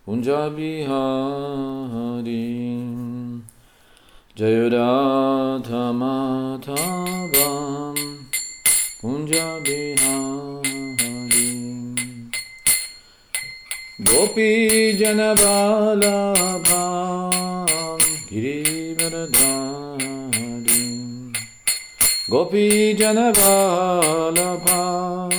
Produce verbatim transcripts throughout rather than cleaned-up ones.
Kunja Bihari Jaya Radha Madhava Kunja Bihari Gopi Jana Vallabha Girivaradhari Gopi Jana Vallabha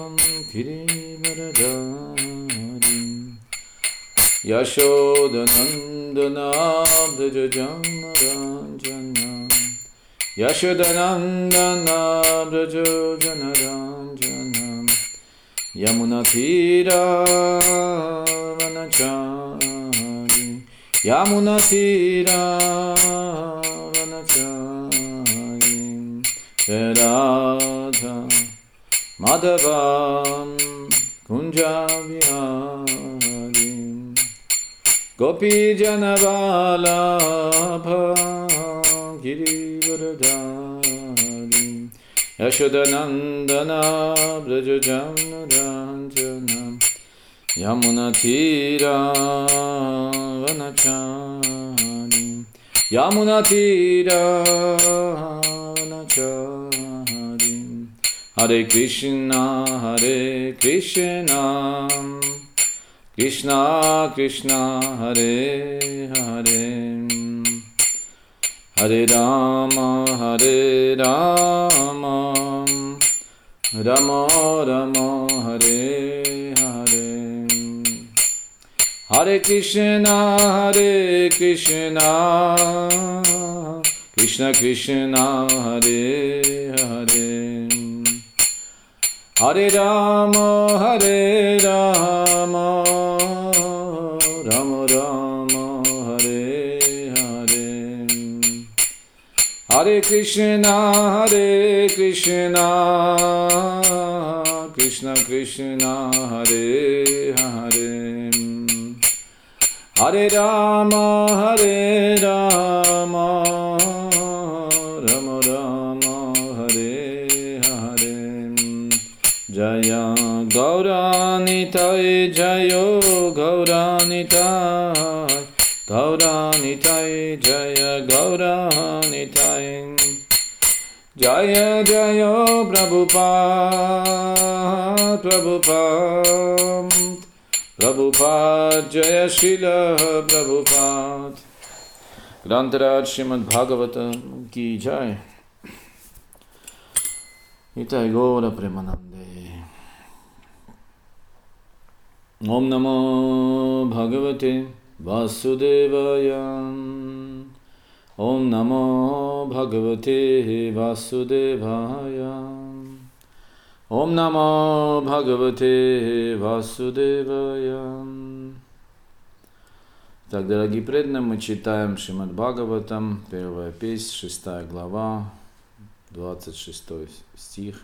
Girivaradhari Yashoda Nandana Braja Jana Ranjana Yashoda Nandana Braja Jana Ranjana Yamuna Tira Vanachari Yamuna Tira Vanachari Radha Madhavam Kunja Vihari Gopi Jana Vallabha Girivaradhari Yashoda Nandana Braja Jana Ranjana Yamuna Tira Vanachari Yamuna Tira Vanachari Hare Krishna Hare Krishna Krishna Krishna Hare Hare Hare Rama Hare Rama Rama Rama Hare Hare Hare Krishna Hare Krishna Krishna Krishna Hare Hare Hare Rama Hare Rama Rama Rama Hare Hare Hare Krishna Hare Krishna Krishna Krishna Hare Hare Hare Rama Hare Rama Rama Rama Hare Hare Jaya Gauranitai Jayo Gauranitai Gauranitai Jaya Gauranitai Jaya Jaya Prabhupada Prabhupada Prabhupada Jaya Srila Prabhupada Grantaraj Srimad Bhagavatam Ki Jai Nitai Gaura Premanande Om Namo Bhagavate Vasudevaya Om Namo Bhagavate Vasudevaya Om Namo Bhagavate Vasudevaya. Так, дорогие преданные, мы читаем Шримад Бхагаватам, первая песнь, шестая глава, двадцать шестой стих.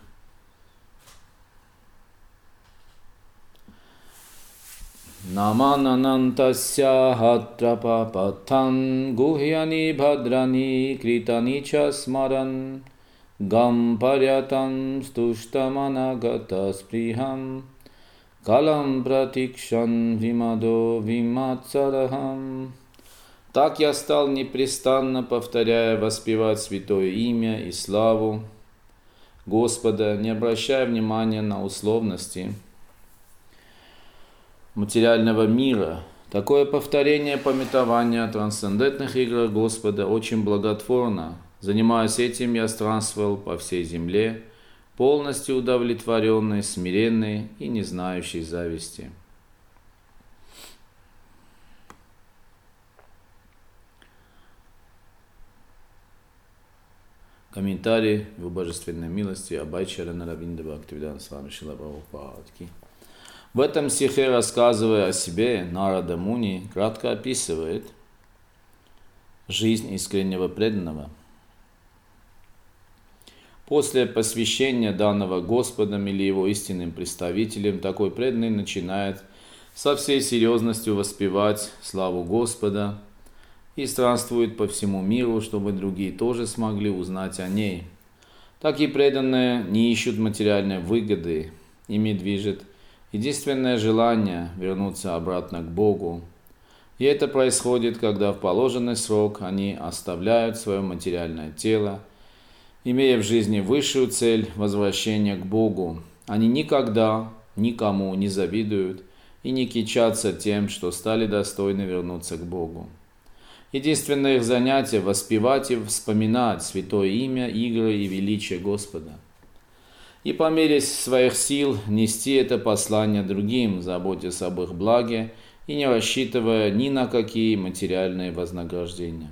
Намананантасya хатрапапатан гухьяни бhadrani критани ча смаран гам парятам стуштаманагата сприхам калам пратикшан вимадо виматсарахам. Так я стал непрестанно, повторяя, воспевать святое имя и славу Господа, не обращая внимания на условности материального мира. Такое повторение памятования о трансцендентных играх Господа очень благотворно. Занимаясь этим, я странствовал по всей земле, полностью удовлетворенный, смиренный и не знающий зависти. Комментарий в божественной милости Абай Чарана Равиндра Бхактивиданта Свами Шрила Прабхупады. В этом стихе, рассказывая о себе, Нарада Муни кратко описывает жизнь искреннего преданного. После посвящения данного Господом или его истинным представителем, такой преданный начинает со всей серьезностью воспевать славу Господа и странствует по всему миру, чтобы другие тоже смогли узнать о ней. Такие преданные не ищут материальной выгоды, ими движет единственное желание вернуться обратно к Богу, И это происходит, когда в положенный срок они оставляют свое материальное тело, имея в жизни высшую цель возвращения к Богу. Они никогда никому не завидуют и не кичатся тем, что стали достойны вернуться к Богу. Единственное их занятие – воспевать и вспоминать святое имя, игры и величие Господа. И по мере своих сил нести это послание другим, заботясь об их благе и не рассчитывая ни на какие материальные вознаграждения.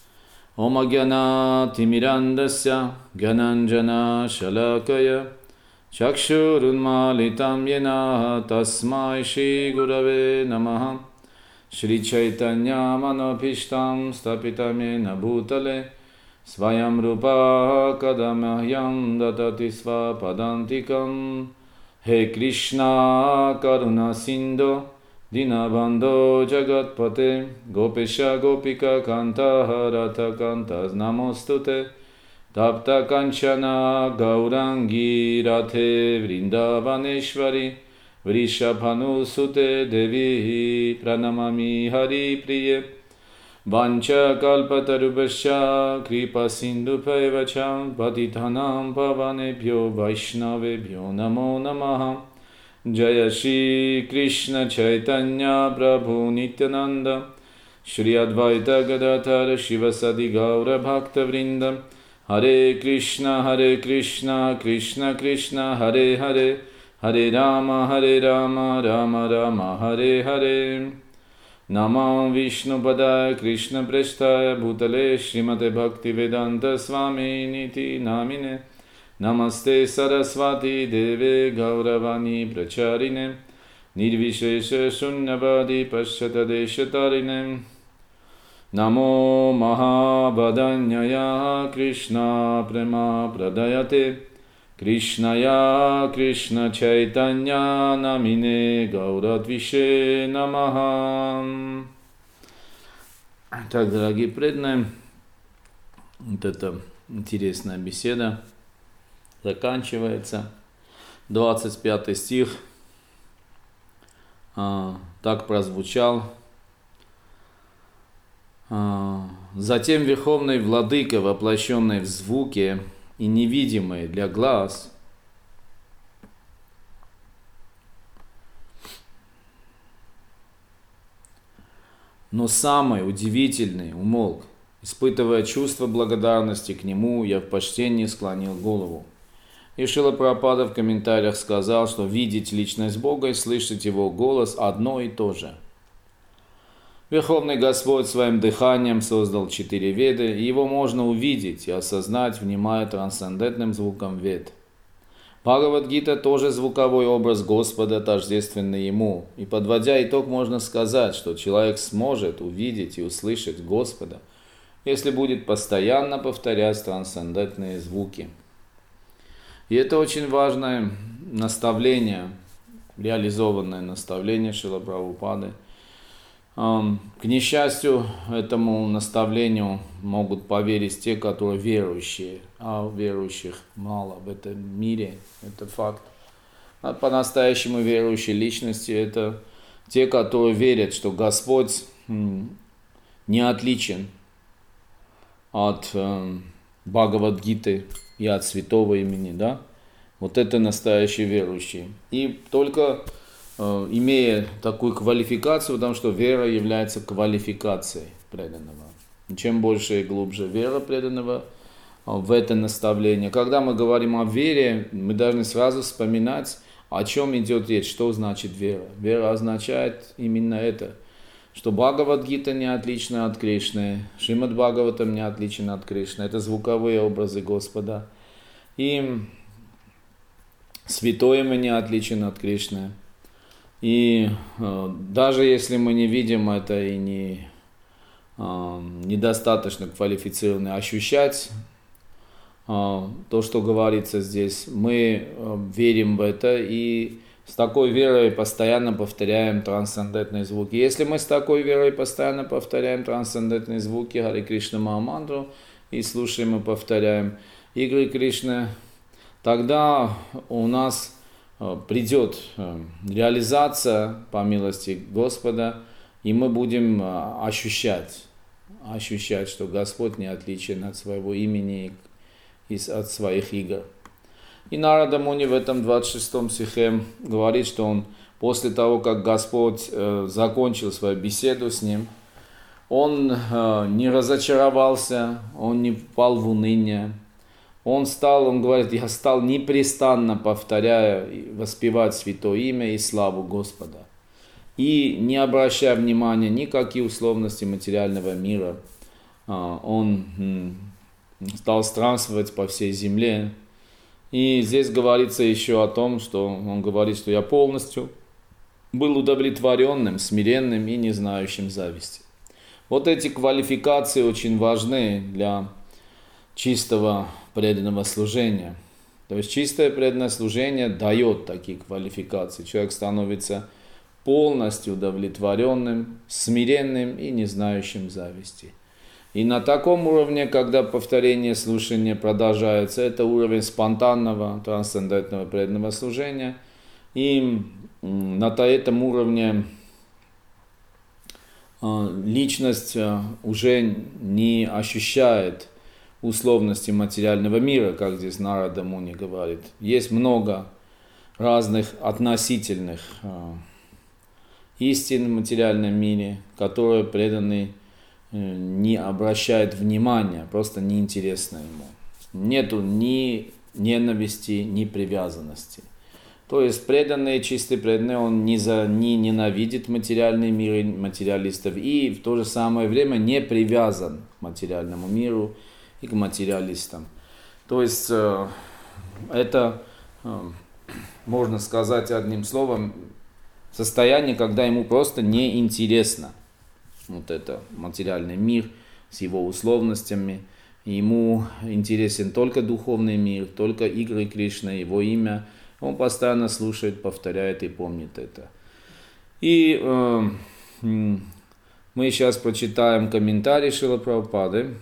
Ом агьяна тимирандася гьянанджана шалакая чакшурунмалитам йена тасмай шри гураве намаха Шри Чайтanya Манопиштам Стапитамена Бхутале Сваям Рупа Кадамахьям Датати Свападантикам Хе Кришна Каруна Синдо Динабандо Джагатпате Гопеша Гопика Канта Харата Кантаз Намостуте Тапта Канчана Гауранги Рате Вриндаванешвари Вришабхану Суте Деви Пранамами Хари Прие Ванча Калпатарубасcha Крипа Синду Пайвачам Патитханам Паванебхьо Вайшнавебхьо Намо Намаха Джая Шри Кришна Чайтанья Прабху Нитянанда Шри Адвайта Гададхара Шивасади Гаура Бхакта Вринда Харе Кришна Харе Кришна Кришна Кришна Харе Харе Харе Рама, Харе Рама, Рама Рама, Харе Харе. Намам Вишну Падая Кришна Прештая Бхутале Шримате Бхакти Веданта Свами Нити Намине Намасте Сарасвати Деве Гауравани Прачарине Нирвишеша Шуннавади Пашчата Дешатарине Намо Махабадanyая Кришна Према Прадаяте Кришная Кришна Чайтанья Намине Гаурадвише Намаха. Так, дорогие преданные, вот эта интересная беседа заканчивается. двадцать пятый стих а, так прозвучал. А, Затем Верховный Владыка, воплощенный в звуке, и невидимые для глаз, но самый удивительный умолк. Испытывая чувство благодарности к нему, я в почтении склонил голову. И Шрила Прабхупада в комментариях сказал, что видеть личность Бога и слышать Его голос одно и то же. Верховный Господь своим дыханием создал четыре веды, и его можно увидеть и осознать, внимая трансцендентным звуком вед. Бхагавад-гита тоже звуковой образ Господа, тождественный ему, и подводя итог, можно сказать, что человек сможет увидеть и услышать Господа, если будет постоянно повторять трансцендентные звуки. И это очень важное наставление, реализованное наставление Шрилы Прабхупады. К несчастью, этому наставлению могут поверить те, которые верующие, а верующих мало в этом мире, это факт. А по-настоящему верующие личности – это те, которые верят, что Господь не отличен от Бхагавад-гиты и от святого имени, да? Вот это настоящие верующие. И только имея такую квалификацию, потому что вера является квалификацией преданного. Чем больше и глубже вера преданного в это наставление. Когда мы говорим о вере, мы должны сразу вспоминать, о чем идет речь, что значит вера. Вера означает именно это, что Бхагавад-гита не отлична от Кришны, Шримад Бхагаватам не отличен от Кришны. Это звуковые образы Господа. И святое имя не отличен от Кришны. И э, даже если мы не видим это и не, э, недостаточно квалифицированы ощущать э, то, что говорится здесь, мы э, верим в это и с такой верой постоянно повторяем трансцендентные звуки. Если мы с такой верой постоянно повторяем трансцендентные звуки Харе Кришна Махамантру и слушаем и повторяем игры Кришны, тогда у нас придет реализация, по милости Господа, И мы будем ощущать, ощущать, что Господь не отличен от своего имени и от своих игр. И Нарада Муни в этом двадцать шестом стихе говорит, что он после того, как Господь э, закончил свою беседу с ним, он э, не разочаровался, он не впал в уныние. Он стал, он говорит, я стал непрестанно повторяя, воспевать святое имя и славу Господа. И не обращая внимания ни какие условности материального мира, э, он э, стал странствовать по всей земле. И здесь говорится еще о том, что он говорит, что я полностью был удовлетворенным, смиренным и не знающим зависти. Вот эти квалификации очень важны для чистого преданного служения. То есть чистое преданное служение дает такие квалификации. Человек становится полностью удовлетворенным, смиренным и не знающим зависти. И на таком уровне, когда повторение слушания продолжается, это уровень спонтанного, трансцендентного преданного служения. И на этом уровне личность уже не ощущает условности материального мира, как здесь Нарада Муни говорит. Есть много разных относительных истин в материальном мире, которые преданный не обращает внимания, просто неинтересно ему. Нету ни ненависти, ни привязанности. То есть преданный, чистый преданный, он не, за, не ненавидит материальный мир и материалистов, и в то же самое время не привязан к материальному миру и к материалистам. То есть это, можно сказать одним словом, состояние, когда ему просто неинтересно вот это материальный мир с его условностями. Ему интересен только духовный мир, только игры Кришны, его имя. Он постоянно слушает, повторяет и помнит это. И э, мы сейчас прочитаем комментарий Шрилы Прабхупады.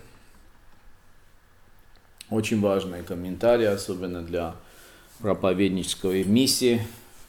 Очень важные комментарии, особенно для проповеднической миссии.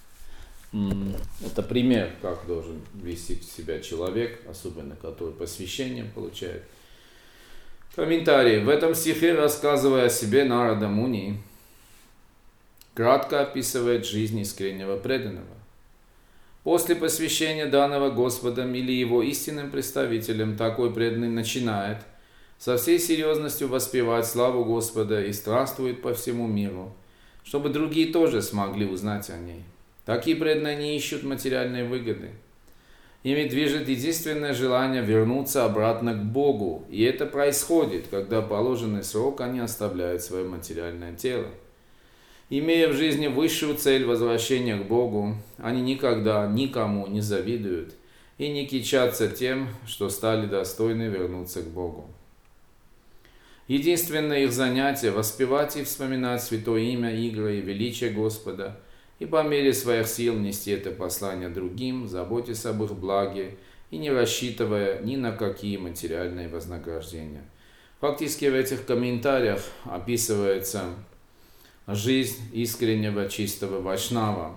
Это пример, как должен вести себя человек, особенно который посвящение получает. Комментарий. В этом стихе, рассказывая о себе, Нарада Муни кратко описывает жизнь искреннего преданного. После посвящения данного Господом или его истинным представителем, такой преданный начинает со всей серьезностью воспевать славу Господа и странствует по всему миру, чтобы другие тоже смогли узнать о ней. Такие преданные не ищут материальной выгоды. Ими движет единственное желание вернуться обратно к Богу. И это происходит, когда в положенный срок они оставляют свое материальное тело. Имея в жизни высшую цель возвращения к Богу, они никогда никому не завидуют и не кичатся тем, что стали достойны вернуться к Богу. Единственное их занятие – воспевать и вспоминать святое имя, игры и величие Господа, и по мере своих сил нести это послание другим, заботясь об их благе и не рассчитывая ни на какие материальные вознаграждения. Фактически в этих комментариях описывается жизнь искреннего чистого вайшнава.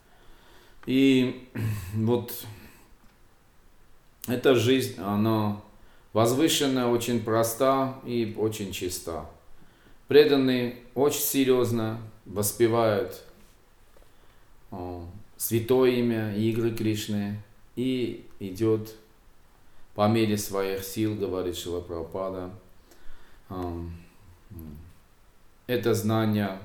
И вот эта жизнь, она возвышенная, очень проста и очень чиста. Преданные очень серьезно воспевают святое имя, игры Кришны, и идет по мере своих сил, говорит Шрила Прабхупада, это знание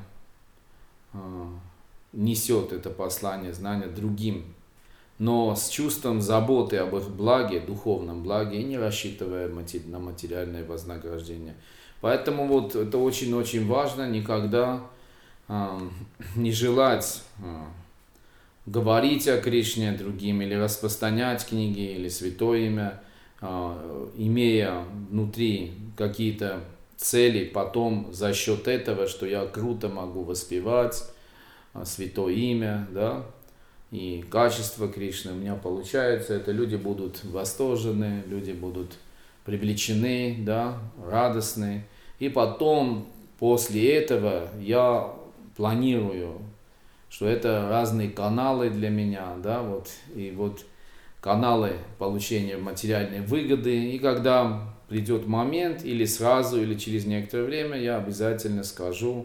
несет это послание, знание другим, но с чувством заботы об их благе, духовном благе, и не рассчитывая на материальное вознаграждение. Поэтому вот это очень-очень важно, никогда не желать говорить о Кришне другим, или распространять книги, или святое имя, имея внутри какие-то цели, потом за счет этого, что я круто могу воспевать святое имя, да, и качество Кришны у меня получается, это люди будут восторжены, люди будут привлечены, да, радостны, и потом, после этого, я планирую, что это разные каналы для меня, да, вот, и вот каналы получения материальной выгоды. И когда придет момент, или сразу, или через некоторое время, я обязательно скажу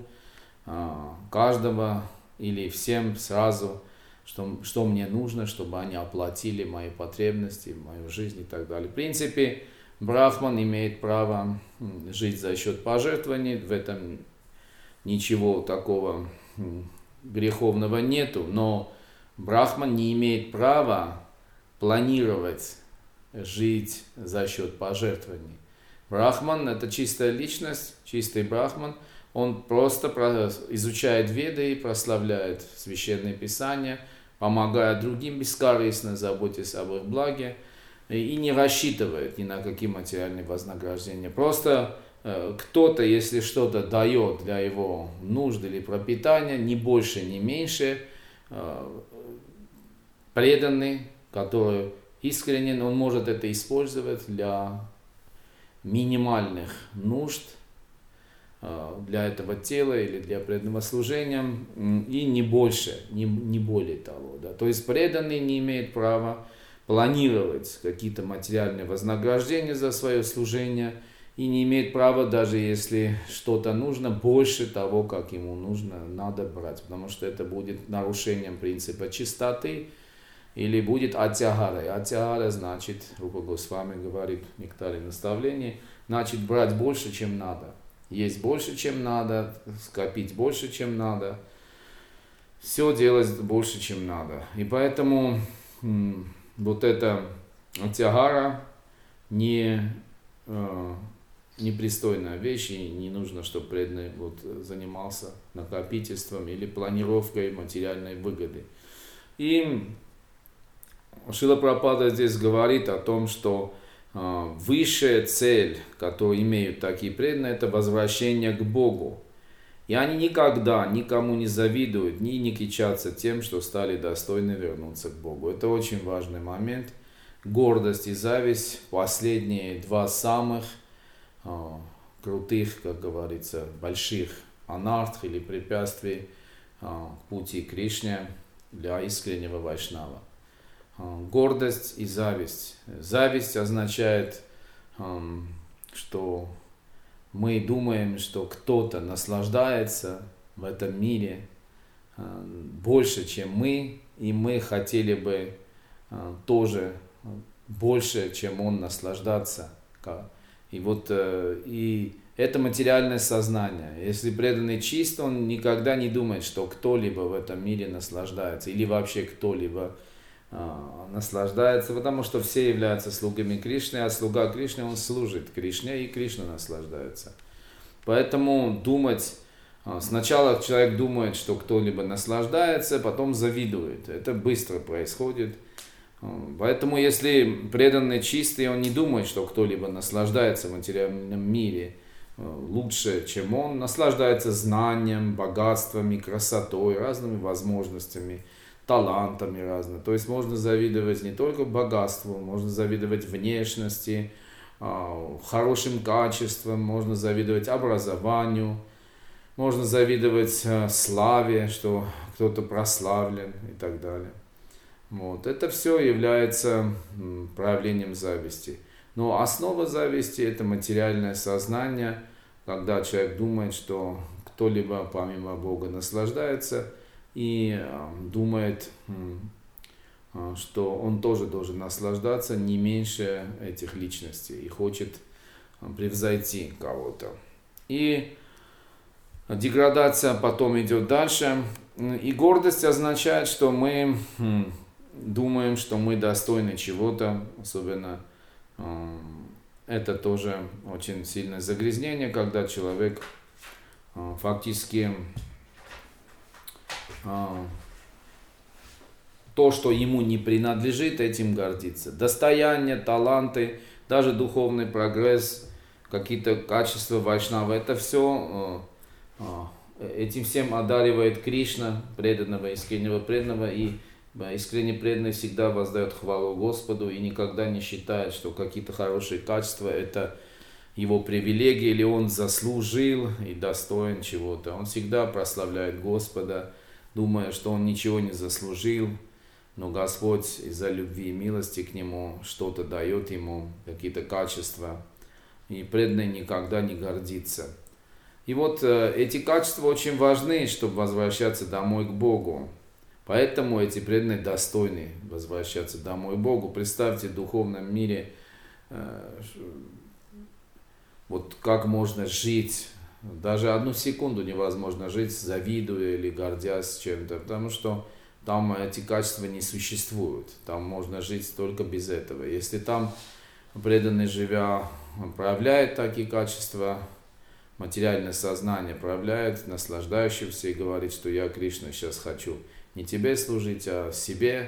каждого или всем сразу, что, что мне нужно, чтобы они оплатили мои потребности, мою жизнь и так далее. В принципе, брахман имеет право жить за счет пожертвований, в этом ничего такого греховного нету, но брахман не имеет права планировать жить за счет пожертвований. Брахман — это чистая личность, чистый брахман. Он просто изучает Веды и прославляет священные писания, помогая другим бескорыстно, заботясь об их благе и не рассчитывает ни на какие материальные вознаграждения. Просто э, кто-то, если что-то дает для его нужд или пропитания, ни больше, ни меньше, э, преданный, который искренен, он может это использовать для минимальных нужд, для этого тела или для преданного служения, и не больше, не, не более того. Да. То есть преданный не имеет права планировать какие-то материальные вознаграждения за свое служение и не имеет права, даже если что-то нужно, больше того, как ему нужно, надо брать, потому что это будет нарушением принципа чистоты или будет атьягарой. Атьягара значит, Рупа Госвами говорит в Нектаре наставлений, значит брать больше, чем надо. Есть больше, чем надо, скопить больше, чем надо, все делать больше, чем надо. И поэтому м, вот эта атьягара не, э, непристойная вещь, и не нужно, чтобы преданный вот, занимался накопительством или планировкой материальной выгоды. И Шрила Прабхупада здесь говорит о том, что высшая цель, которую имеют такие преданные, это возвращение к Богу. И они никогда никому не завидуют, ни не кичатся тем, что стали достойны вернуться к Богу. Это очень важный момент. Гордость и зависть – последние два самых э, крутых, как говорится, больших анартх или препятствий э, к пути Кришне для искреннего вайшнава. Гордость и зависть. Зависть означает, что мы думаем, что кто-то наслаждается в этом мире больше, чем мы, и мы хотели бы тоже больше, чем он, наслаждаться. И вот и это материальное сознание. Если преданный чист, он никогда не думает, что кто-либо в этом мире наслаждается, или вообще кто-либо наслаждается, потому что все являются слугами Кришны, а слуга Кришны, он служит Кришне, и Кришна наслаждается. Поэтому думать, сначала человек думает, что кто-либо наслаждается, потом завидует. Это быстро происходит. Поэтому если преданный чистый, он не думает, что кто-либо наслаждается в материальном мире лучше, чем он, наслаждается знанием, богатствами, красотой, разными возможностями, талантами разными. То есть можно завидовать не только богатству, можно завидовать внешности, хорошим качествам, можно завидовать образованию, можно завидовать славе, что кто-то прославлен и так далее. Вот. Это все является проявлением зависти. Но основа зависти – это материальное сознание, когда человек думает, что кто-либо помимо Бога наслаждается, и думает, что он тоже должен наслаждаться не меньше этих личностей и хочет превзойти кого-то. И деградация потом идет дальше. И гордость означает, что мы думаем, что мы достойны чего-то, особенно это тоже очень сильное загрязнение, когда человек фактически то, что ему не принадлежит, этим гордиться. Достояние, таланты, даже духовный прогресс, какие-то качества вайшнава, это все, этим всем одаривает Кришна, преданного, искреннего преданного, и искренне преданный всегда воздает хвалу Господу и никогда не считает, что какие-то хорошие качества это его привилегия, или он заслужил и достоин чего-то. Он всегда прославляет Господа, думая, что он ничего не заслужил, но Господь из-за любви и милости к нему что-то дает ему, какие-то качества, и преданный никогда не гордится. И вот эти качества очень важны, чтобы возвращаться домой к Богу. Поэтому эти преданные достойны возвращаться домой к Богу. Представьте, в духовном мире, вот как можно жить, даже одну секунду невозможно жить, завидуя или гордясь чем-то, потому что там эти качества не существуют. Там можно жить только без этого. Если там преданный, живя, проявляет такие качества, материальное сознание проявляет, наслаждающийся и говорит, что я, Кришна, сейчас хочу не тебе служить, а себе,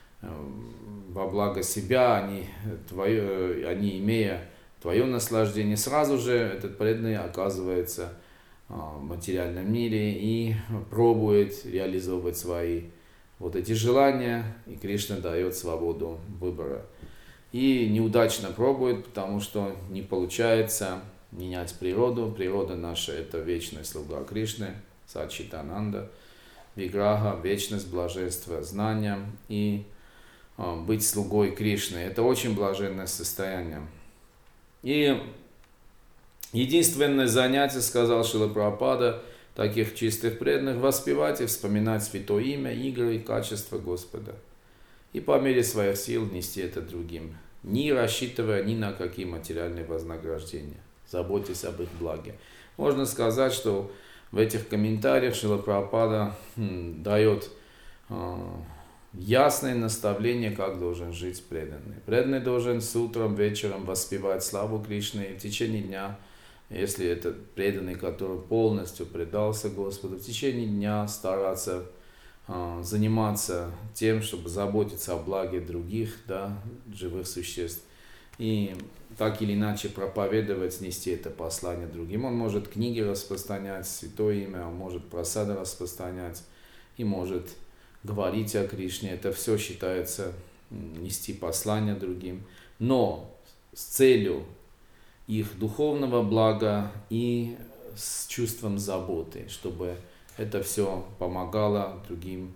во благо себя, они, твое, они имея твое наслаждение, сразу же этот преданный оказывается в материальном мире и пробует реализовывать свои вот эти желания, и Кришна дает свободу выбора. И неудачно пробует, потому что не получается менять природу. Природа наша — это вечная слуга Кришны, Саччитананда, Виграха, вечность, блаженство, знания и э, быть слугой Кришны. Это очень блаженное состояние. И единственное занятие, сказал Шрила Прабхупада, таких чистых преданных — воспевать и вспоминать святое имя, игры и качества Господа. И по мере своих сил нести это другим, не рассчитывая ни на какие материальные вознаграждения, заботясь об их благе. Можно сказать, что в этих комментариях Шрила Прабхупада хм, дает э, ясное наставление, как должен жить преданный. Преданный должен с утром, вечером воспевать славу Кришны, и в течение дня, если это преданный, который полностью предался Господу, в течение дня стараться э, заниматься тем, чтобы заботиться о благе других, да, живых существ. И так или иначе проповедовать, нести это послание другим. Он может книги распространять, святое имя, он может просады распространять и может говорить о Кришне. Это все считается нести послание другим, но с целью их духовного блага и с чувством заботы, чтобы это все помогало другим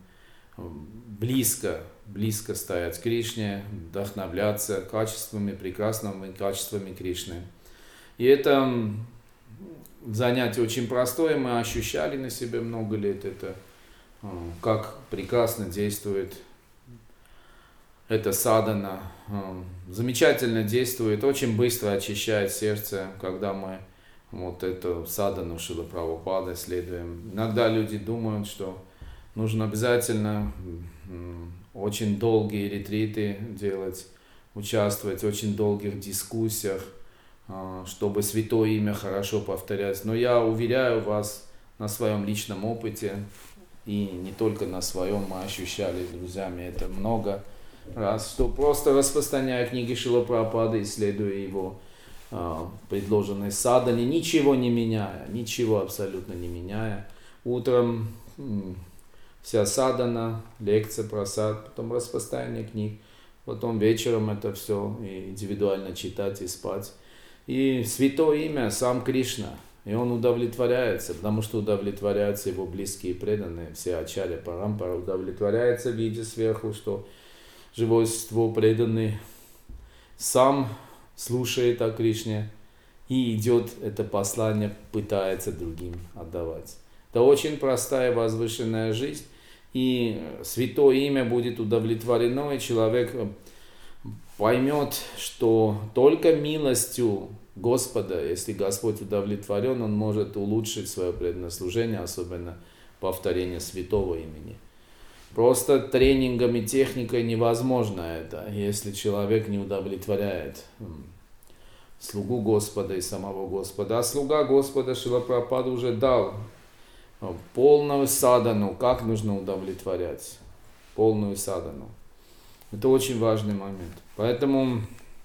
близко, близко стоять к Кришне, вдохновляться качествами, прекрасными качествами Кришны. И это занятие очень простое, мы ощущали на себе много лет это, как прекрасно действует эта садхана, замечательно действует, очень быстро очищает сердце, когда мы вот эту садхану Шрилы Прабхупады следуем. Иногда люди думают, что нужно обязательно очень долгие ретриты делать, участвовать в очень долгих дискуссиях, чтобы святое имя хорошо повторять. Но я уверяю вас на своем личном опыте, и не только на своем, мы ощущали с друзьями это много раз, что просто распространяя книги Шрилы Прабхупады, исследуя его предложенные садханы, ничего не меняя, ничего абсолютно не меняя, утром вся садхана, лекция, просад, потом распространение книг, потом вечером это все индивидуально читать и спать. И святое имя сам Кришна, и он удовлетворяется, потому что удовлетворяются его близкие преданные, все ачарья парампара удовлетворяются, видя сверху, что живое существо преданный сам слушает о Кришне и идет это послание, пытается другим отдавать. Это очень простая возвышенная жизнь, и святое имя будет удовлетворено, и человек поймет, что только милостью Господа, если Господь удовлетворен, он может улучшить свое преданное служение, особенно повторение святого имени. Просто тренингом и техникой невозможно это, если человек не удовлетворяет слугу Господа и самого Господа. А слуга Господа Шрила Прабхупада уже дал полную садхану, как нужно удовлетворять, полную садхану. Это очень важный момент. Поэтому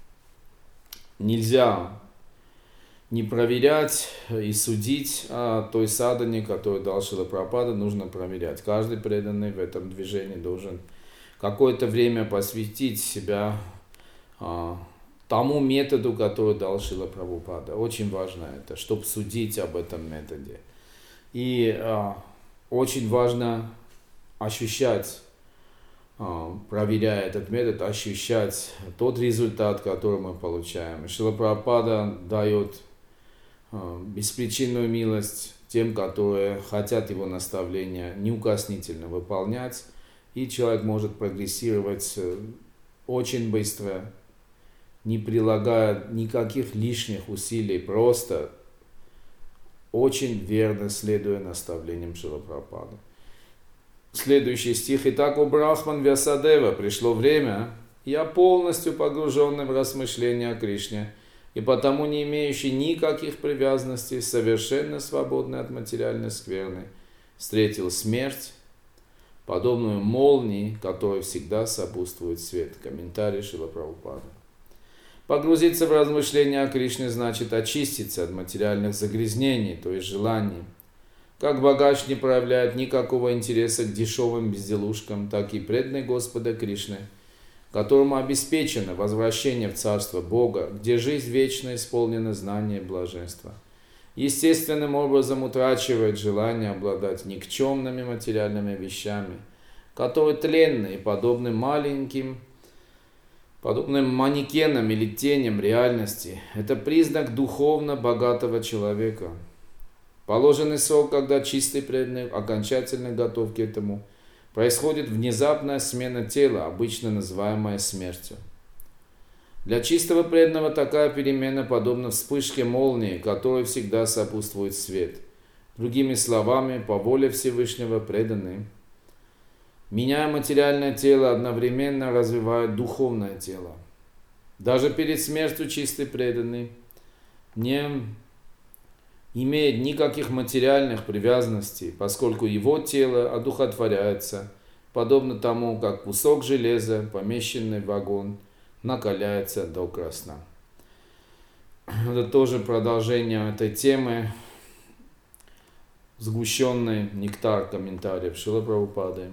нельзя не проверять и судить о той садхане, которую дал Шрила Прабхупада, нужно проверять. Каждый преданный в этом движении должен какое-то время посвятить себя а, тому методу, который дал Шрила Прабхупада. Очень важно это, чтобы судить об этом методе. И а, очень важно ощущать проверяя этот метод, ощущать тот результат, который мы получаем. Шрила Прабхупада дает беспричинную милость тем, которые хотят его наставления неукоснительно выполнять, и человек может прогрессировать очень быстро, не прилагая никаких лишних усилий, просто очень верно следуя наставлениям Шрилы Прабхупады. Следующий стих. «Итак, у Брахман Вьясадева пришло время, я полностью погруженный в размышления о Кришне, и потому не имеющий никаких привязанностей, совершенно свободный от материальной скверны, встретил смерть, подобную молнии, которой всегда сопутствует свет». Комментарий Шрилы Прабхупады. Погрузиться в размышления о Кришне значит очиститься от материальных загрязнений, то есть желаний. Как богач не проявляет никакого интереса к дешевым безделушкам, так и преданный Господа Кришны, которому обеспечено возвращение в Царство Бога, где жизнь вечно исполнена знания и блаженства, естественным образом утрачивает желание обладать никчемными материальными вещами, которые тленны и подобны маленьким, подобным манекенам или теням реальности. Это признак духовно богатого человека. Положенный срок, когда чистый преданный окончательно готов к этому, происходит внезапная смена тела, обычно называемая смертью. Для чистого преданного такая перемена подобна вспышке молнии, которой всегда сопутствует свет. Другими словами, по воле Всевышнего преданный, меняя материальное тело, одновременно развивает духовное тело. Даже перед смертью чистый преданный не имеет никаких материальных привязанностей, поскольку его тело одухотворяется, подобно тому, как кусок железа, помещенный в огонь, накаляется до красна. Это тоже продолжение этой темы, сгущенный нектар комментариев Шрилы Прабхупады.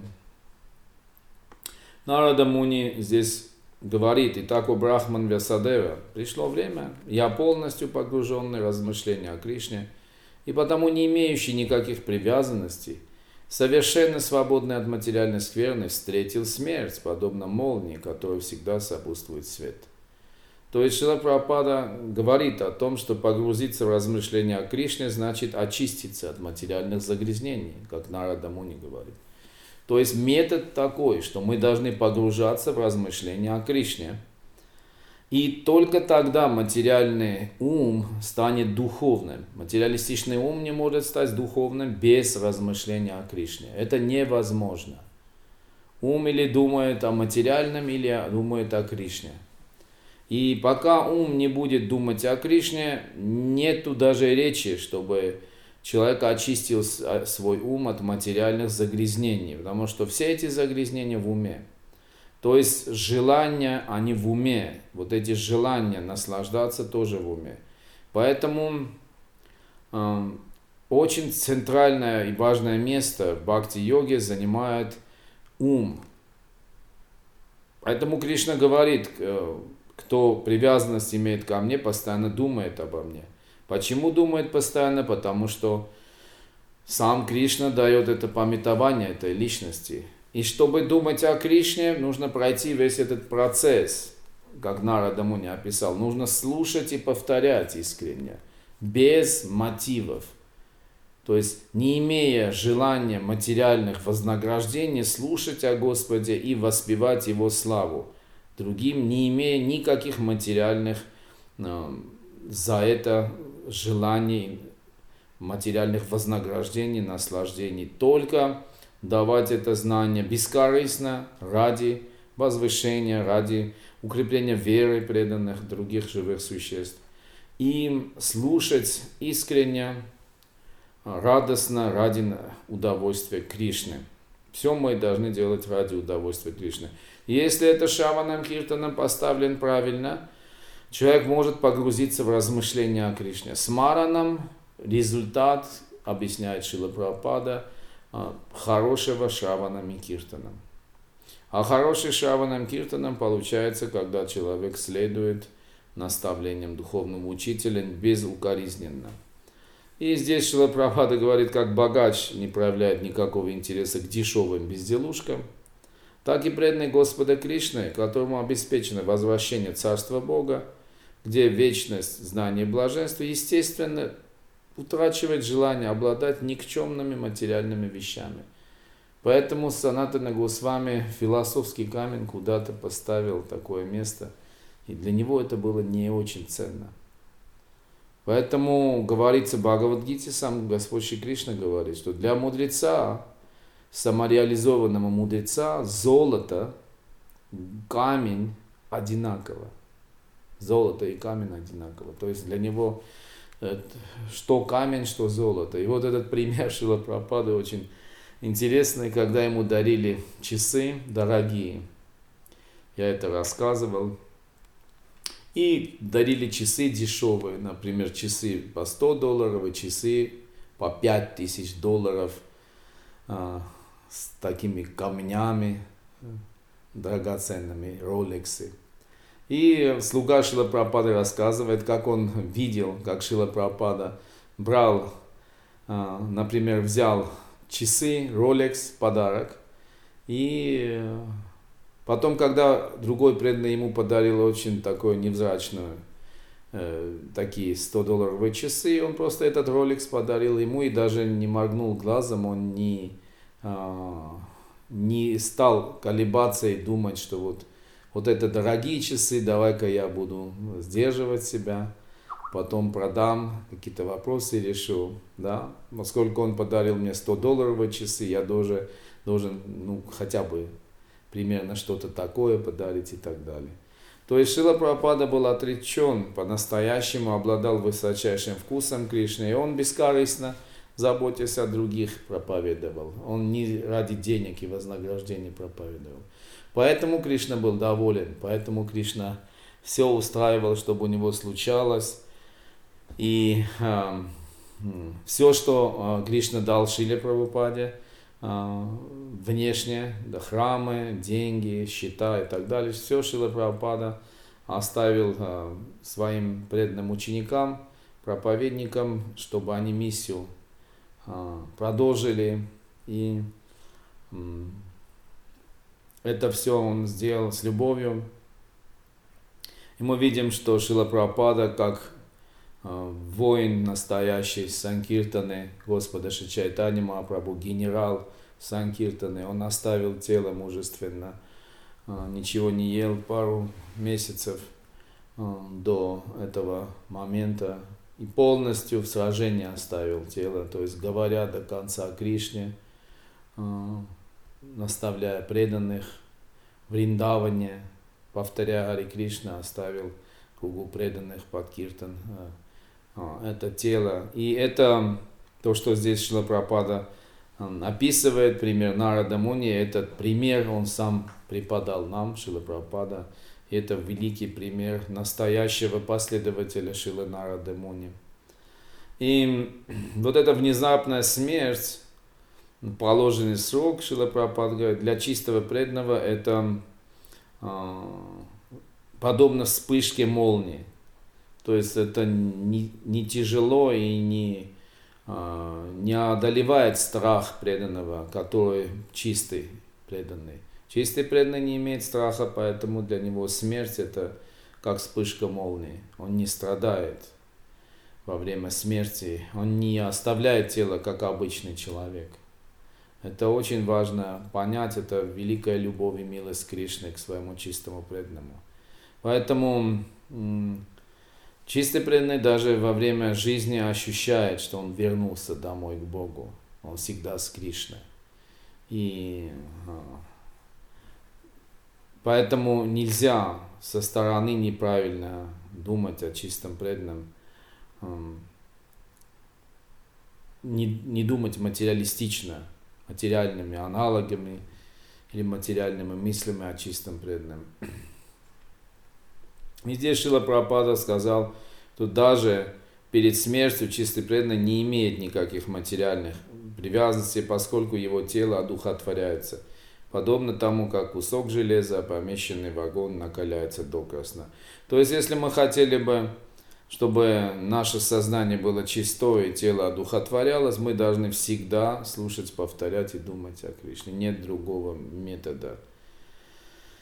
Нарада Муни здесь говорит: «Итак, у Брахман Вьясадева пришло время, я полностью погруженный в размышления о Кришне, и потому не имеющий никаких привязанностей, совершенно свободный от материальной скверны, встретил смерть, подобно молнии, которой всегда сопутствует свет». То есть Шрила Прабхупада говорит о том, что погрузиться в размышления о Кришне значит очиститься от материальных загрязнений, как Нарада Муни говорит. То есть метод такой, что мы должны погружаться в размышления о Кришне. И только тогда материальный ум станет духовным. Материалистичный ум не может стать духовным без размышления о Кришне. Это невозможно. Ум или думает о материальном, или думает о Кришне. И пока ум не будет думать о Кришне, нету даже речи, чтобы человек очистил свой ум от материальных загрязнений, потому что все эти загрязнения в уме. То есть желания, они в уме. Вот эти желания наслаждаться тоже в уме. Поэтому э, очень центральное и важное место в бхакти-йоге занимает ум. Поэтому Кришна говорит, кто привязанность имеет ко мне, постоянно думает обо мне. Почему думает постоянно? Потому что сам Кришна дает это памятование этой личности. И чтобы думать о Кришне, нужно пройти весь этот процесс, как Нарада Муни описал. Нужно слушать и повторять искренне, без мотивов. То есть, не имея желания материальных вознаграждений, слушать о Господе и воспевать Его славу. Другим, не имея никаких материальных э, за это желаний, материальных вознаграждений, наслаждений. Только давать это знание бескорыстно, ради возвышения, ради укрепления веры преданных других живых существ. И слушать искренне, радостно, ради удовольствия Кришны. Все мы должны делать ради удовольствия Кришны. Если это Шраванам Киртанам поставлен правильно, человек может погрузиться в размышления о Кришне. Смараном результат, объясняет Шрила Прабхупада, хорошего Шраванам Киртанам. А хороший Шраванам Киртанам получается, когда человек следует наставлениям духовного учителя безукоризненно. И здесь Шрила Прабхупада говорит, как богач не проявляет никакого интереса к дешевым безделушкам, так и преданный Господа Кришны, которому обеспечено возвращение Царства Бога, где вечность, знание и блаженство, естественно, утрачивает желание обладать никчемными материальными вещами. Поэтому Санатана Госвами философский камень куда-то поставил такое место, и для него это было не очень ценно. Поэтому говорится в Бхагавад-гите, сам Господь Шри Кришна говорит, что для мудреца, самореализованного мудреца, золото, камень одинаково. Золото и камень одинаково. То есть для него что камень, что золото. И вот этот пример Шрила Прабхупады очень интересный, когда ему дарили часы дорогие. Я это рассказывал. И дарили часы дешевые, например, часы по сто долларов и часы по пять тысяч долларов а, с такими камнями драгоценными, роликсы. И слуга Шрила Прабхупады рассказывает, как он видел, как Шрила Прабхупада брал, а, например, взял часы, Rolex, подарок, и потом, когда другой преданный ему подарил очень такую невзрачную, э, такие сто долларовые часы, он просто этот Rolex подарил ему и даже не моргнул глазом, он не, э, не стал колебаться и думать, что вот, вот это дорогие часы, давай-ка я буду сдерживать себя, потом продам, какие-то вопросы решу, да, поскольку он подарил мне сто долларовые часы, я должен, должен ну, хотя бы примерно что-то такое подарить и так далее. То есть Шрила Прабхупада был отречен, по-настоящему обладал высочайшим вкусом Кришны, и он бескорыстно, заботясь о других, проповедовал. Он не ради денег и вознаграждения проповедовал. Поэтому Кришна был доволен, поэтому Кришна все устраивал, чтобы у него случалось. И э, все, что э, Кришна дал Шриле Прабхупаде, внешне, да, храмы, деньги, счета и так далее. Все Шрила Прабхупада оставил а, своим преданным ученикам, проповедникам, чтобы они миссию а, продолжили. И м, это все он сделал с любовью. И мы видим, что Шрила Прабхупада, как а, воин настоящий Санкиртаны Господа Шри Чайтаньи Махапрабху, генерал Санкиртаны, он оставил тело мужественно, а, ничего не ел пару месяцев а, до этого момента и полностью в сражении оставил тело, то есть говоря до конца о Кришне, а, наставляя преданных в Вриндаване, повторяя Хари Кришна, оставил кругу преданных под киртан это тело. И это то, что здесь Шрила Прабхупада описывает, пример Нарада Муни, этот пример он сам преподал нам, Шрила Прабхупада. И это великий пример настоящего последователя Шрила Нарада Муни. И вот эта внезапная смерть, положенный срок, Шрила Прабхупада говорит, для чистого преданного это э, подобно вспышке молнии. То есть это не, не тяжело и не, э, не одолевает страх преданного, который чистый преданный. Чистый преданный не имеет страха, поэтому для него смерть это как вспышка молнии. Он не страдает во время смерти, он не оставляет тело, как обычный человек. Это очень важно понять, это великая любовь и милость Кришны к своему чистому преданному. Поэтому чистый преданный даже во время жизни ощущает, что он вернулся домой к Богу. Он всегда с Кришной. И поэтому нельзя со стороны неправильно думать о чистом преданном. Не, не думать материалистично, материальными аналогами или материальными мыслями о чистом преданном. И здесь Шрила Прабхупада сказал, что даже перед смертью чистый преданный не имеет никаких материальных привязанностей, поскольку его тело одухотворяется, подобно тому, как кусок железа, помещенный в огонь, накаляется докрасно. То есть, если мы хотели бы, чтобы наше сознание было чистое и тело одухотворялось, мы должны всегда слушать, повторять и думать о Кришне. Нет другого метода.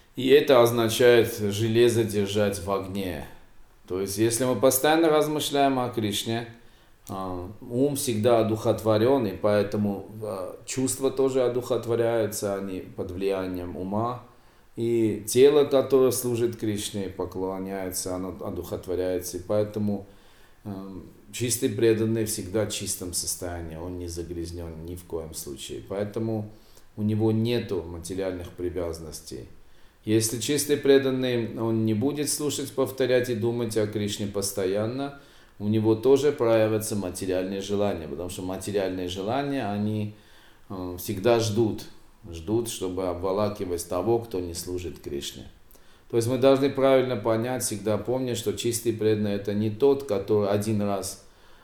И это означает железо держать в огне. То есть, если мы постоянно размышляем о Кришне, ум всегда одухотворен, и поэтому чувства тоже одухотворяются, они под влиянием ума. И тело, которое служит Кришне, поклоняется, оно одухотворяется. И поэтому чистый преданный всегда в чистом состоянии, он не загрязнен ни в коем случае. Поэтому у него нету материальных привязанностей. Если чистый преданный, он не будет слушать, повторять и думать о Кришне постоянно, у него тоже проявятся материальные желания, потому что материальные желания, они всегда ждут, ждут, чтобы обволакивать того, кто не служит Кришне. То есть мы должны правильно понять, всегда помнить, что чистый преданный это не тот, который один раз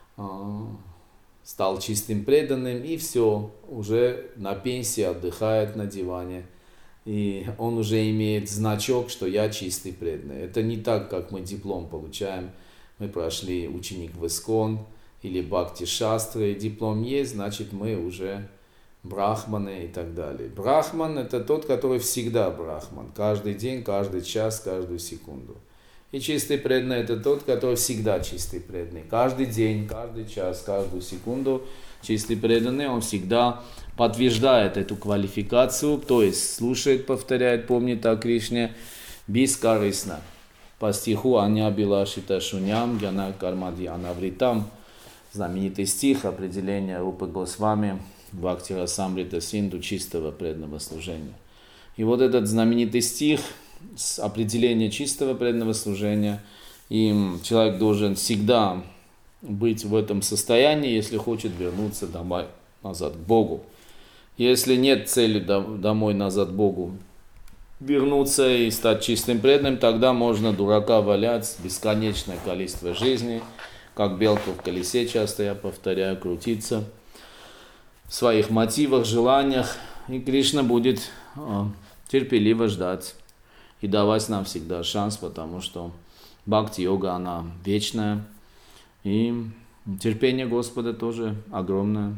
стал чистым преданным и все, уже на пенсии отдыхает на диване. И он уже имеет значок, что я чистый преданный. Это не так, как мы диплом получаем. Мы прошли ученик в Искон или Бхакти Шастры. Диплом есть, значит мы уже брахманы и так далее. Брахман это тот, который всегда брахман. Каждый день, каждый час, каждую секунду. И чистый преданный это тот, который всегда чистый преданный. Каждый день, каждый час, каждую секунду чистый преданный, он всегда подтверждает эту квалификацию, то есть слушает, повторяет, помнит о Кришне бескорыстно. По стиху «Аня билашита шуням гьяна кармади анавритам», знаменитый стих, определение Рупы Госвами Бхакти Расамрита Синду чистого преданного служения. И вот этот знаменитый стих с определением чистого преданного служения, и человек должен всегда быть в этом состоянии, если хочет вернуться домой, назад к Богу. Если нет цели домой назад к Богу вернуться и стать чистым преданным, тогда можно дурака валять бесконечное количество жизни, как белка в колесе, часто я повторяю, крутиться в своих мотивах, желаниях, и Кришна будет э, терпеливо ждать и давать нам всегда шанс, потому что бхакти-йога, она вечная, и терпение Господа тоже огромное.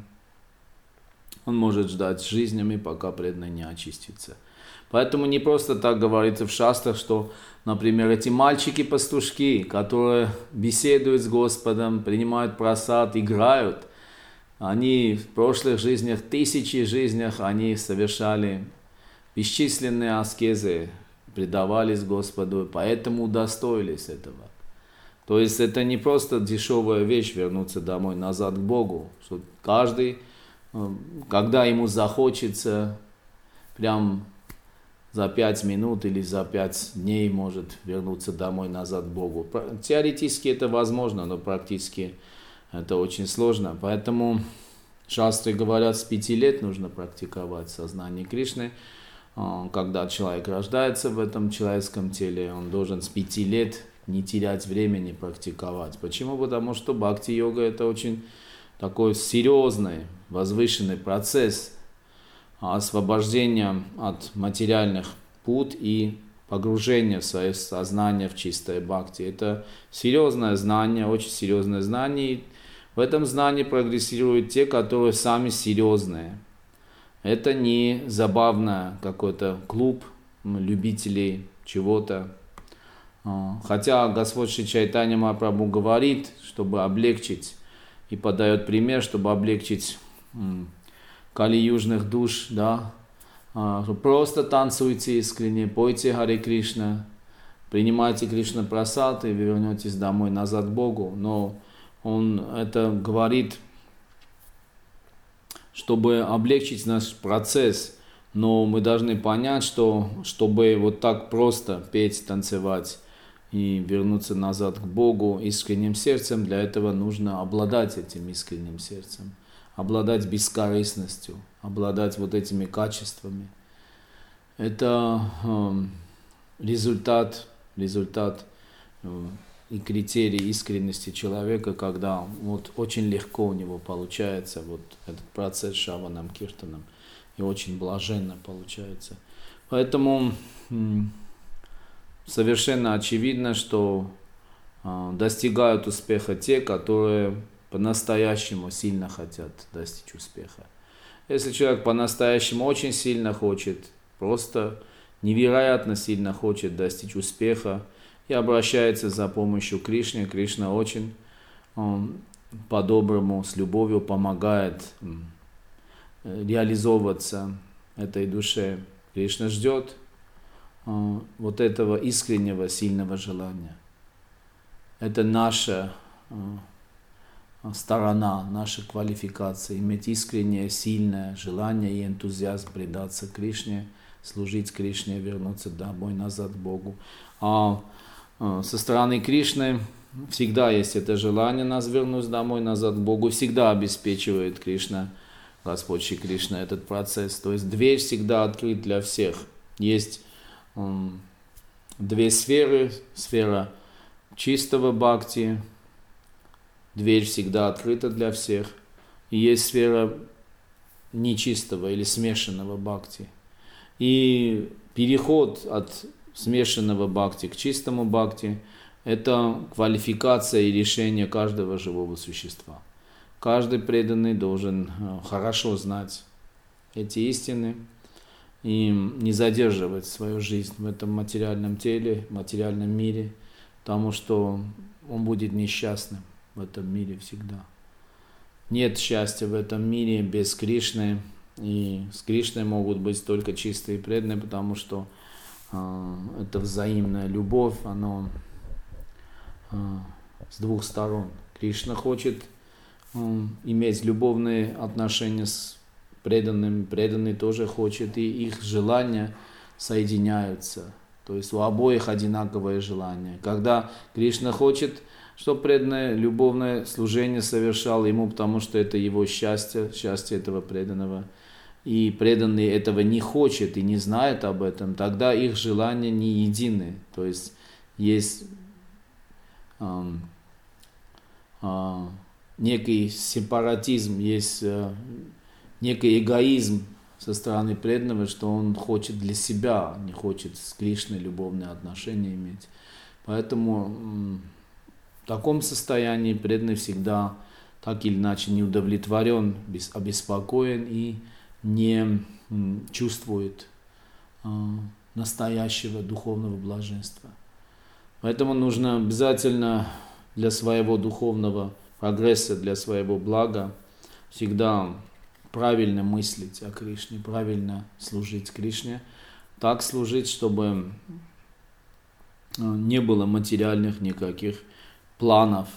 Он может ждать жизнями, пока преданный не очистится. Поэтому не просто так говорится в шастрах, что, например, эти мальчики-пастушки, которые беседуют с Господом, принимают прасад, играют, они в прошлых жизнях, тысячи жизнях, они совершали бесчисленные аскезы, предавались Господу, поэтому удостоились этого. То есть это не просто дешевая вещь вернуться домой, назад к Богу, что каждый, когда ему захочется, прям за пять минут или за пять дней может вернуться домой, назад к Богу. Теоретически это возможно, но практически это очень сложно. Поэтому шастры говорят, с пяти лет нужно практиковать сознание Кришны. Когда человек рождается в этом человеческом теле, он должен с пяти лет не терять времени практиковать. Почему? Потому что бхакти-йога это очень такой серьезный, возвышенный процесс освобождения от материальных пут и погружения в свое сознание в чистое бхакти. Это серьезное знание, очень серьезное знание. И в этом знании прогрессируют те, которые сами серьезные. Это не забавно какой-то клуб любителей чего-то. Хотя Господь Шри Чайтанья Махапрабху говорит, чтобы облегчить, и подает пример, чтобы облегчить кали-южных душ, да, просто танцуйте искренне, пойте Харе Кришна, принимайте Кришна прасад и вы вернетесь домой назад к Богу. Но он это говорит, чтобы облегчить наш процесс, но мы должны понять, что чтобы вот так просто петь, танцевать и вернуться назад к Богу искренним сердцем, для этого нужно обладать этим искренним сердцем, обладать бескорыстностью, обладать вот этими качествами. Это э, результат, результат э, и критерий искренности человека, когда вот очень легко у него получается вот этот процесс шаванам, киртанам, и очень блаженно получается. Поэтому э, совершенно очевидно, что э, достигают успеха те, которые по-настоящему сильно хотят достичь успеха. Если человек по-настоящему очень сильно хочет, просто невероятно сильно хочет достичь успеха и обращается за помощью к Кришне. Кришна очень он, по-доброму, с любовью помогает реализовываться этой душе. Кришна ждет э, вот этого искреннего, сильного желания. Это наша э, сторона, наша квалификация, иметь искреннее, сильное желание и энтузиазм предаться Кришне, служить Кришне, вернуться домой, назад к Богу. А э, со стороны Кришны всегда есть это желание нас вернуть домой, назад к Богу, всегда обеспечивает Кришна, Господь Шри Кришна, этот процесс. То есть дверь всегда открыта для всех. Есть э, две сферы. Сфера чистого бхакти, дверь всегда открыта для всех. И есть сфера нечистого или смешанного бхакти. И переход от смешанного бхакти к чистому бхакти – это квалификация и решение каждого живого существа. Каждый преданный должен хорошо знать эти истины и не задерживать свою жизнь в этом материальном теле, материальном мире, потому что он будет несчастным в этом мире всегда. Нет счастья в этом мире без Кришны, и с Кришной могут быть только чистые преданные, потому что э, это взаимная любовь, она э, с двух сторон. Кришна хочет иметь любовные отношения с преданными, преданный тоже хочет, и их желания соединяются. То есть у обоих одинаковое желание. Когда Кришна хочет, чтобы преданное любовное служение совершал ему, потому что это его счастье, счастье этого преданного, и преданный этого не хочет и не знает об этом, тогда их желания не едины. То есть есть эм, э, некий сепаратизм, есть э, некий эгоизм со стороны преданного, что он хочет для себя, не хочет с Кришной любовные отношения иметь. Поэтому м, в таком состоянии преданный всегда так или иначе не удовлетворен, обеспокоен и не м, чувствует э, настоящего духовного блаженства. Поэтому нужно обязательно для своего духовного прогресса, для своего блага всегда правильно мыслить о Кришне, правильно служить Кришне, так служить, чтобы не было материальных никаких планов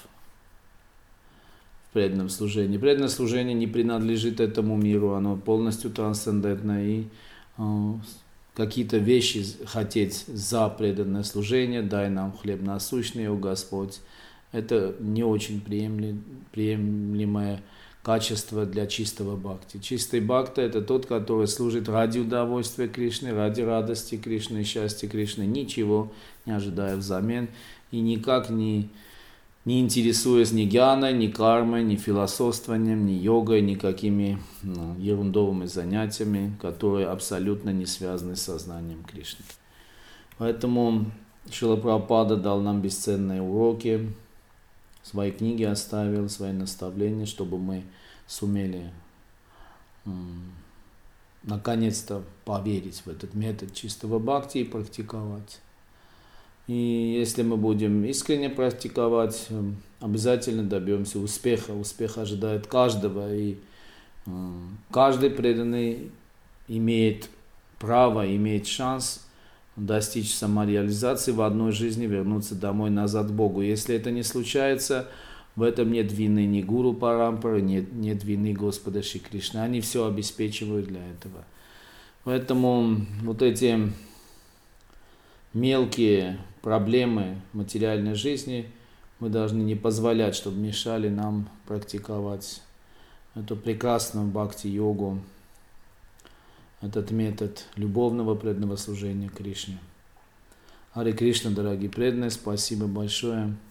в преданном служении. Преданное служение не принадлежит этому миру, оно полностью трансцендентно, и э, какие-то вещи хотеть за преданное служение, дай нам хлеб насущный, о Господь, это не очень приемлемое качество для чистого бхакти. Чистый бхакти – это тот, который служит ради удовольствия Кришны, ради радости Кришны, счастья Кришны, ничего не ожидая взамен и никак не, не интересуясь ни гьяной, ни кармой, ни философствованием, ни йогой, никакими ну, ерундовыми занятиями, которые абсолютно не связаны с сознанием Кришны. Поэтому Шрила Прабхупада дал нам бесценные уроки, свои книги оставил, свои наставления, чтобы мы сумели м, наконец-то поверить в этот метод чистого бхакти и практиковать. И если мы будем искренне практиковать, обязательно добьемся успеха. Успех ожидает каждого, и м, каждый преданный имеет право, имеет шанс достичь самореализации в одной жизни, вернуться домой, назад к Богу. Если это не случается, в этом нет вины ни Гуру Парампары, нет, нет вины Господа Шри Кришны. Они все обеспечивают для этого. Поэтому вот эти мелкие проблемы материальной жизни мы должны не позволять, чтобы мешали нам практиковать эту прекрасную бхакти-йогу, этот метод любовного преданного служения Кришне. Харе Кришна, дорогие преданные, спасибо большое.